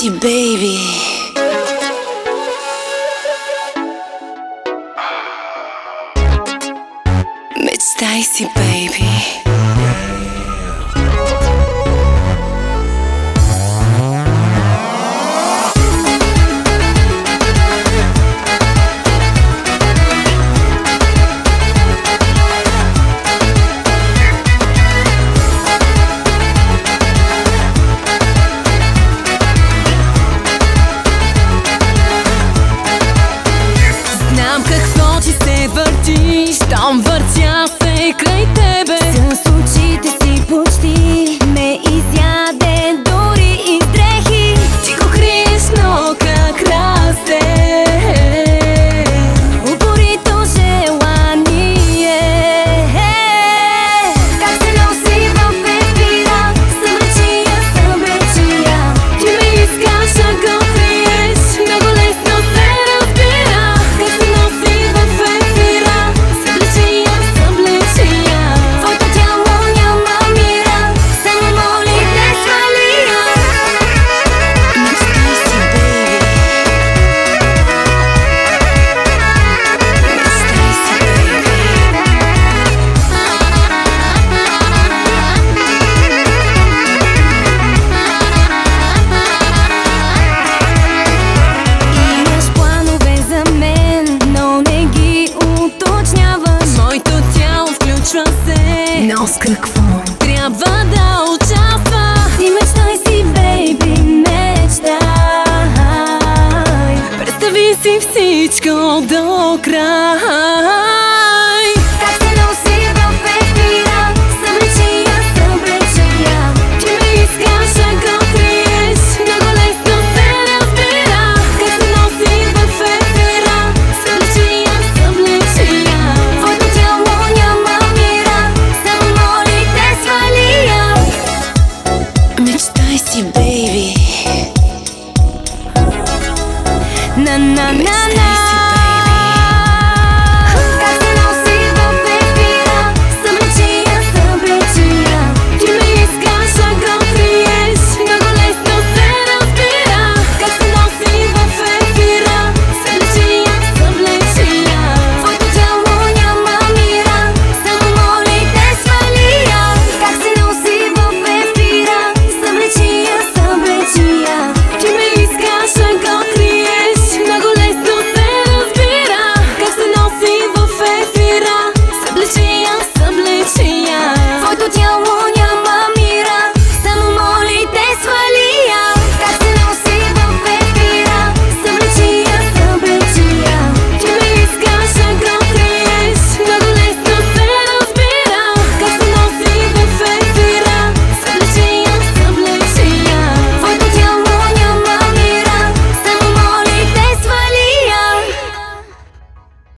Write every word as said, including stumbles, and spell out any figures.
си, бейби. Мечтай си, бейби. Какво ти се въртиш, там въртя се край тебе. С очите си почти ме изяде, дори и с дрехи. Ти го криеш, но как расте упорито желание. Как се носи в ефира, съмрачия, съмрачия. Ти ме искаш да го криеш, много лесно се разбира. Как се носи в ефира, съблечия, съблечия. Твоето тяло няма мира, само моли те свалия. Мечтай си, бейби. Мечтай си, бейби. Имаш планове за мен, но не ги уточняваш. Моето тяло включва се, Но с какво? трябва да участва. Ти мечтай си, бейби, мечтай. Представи си всичко до края.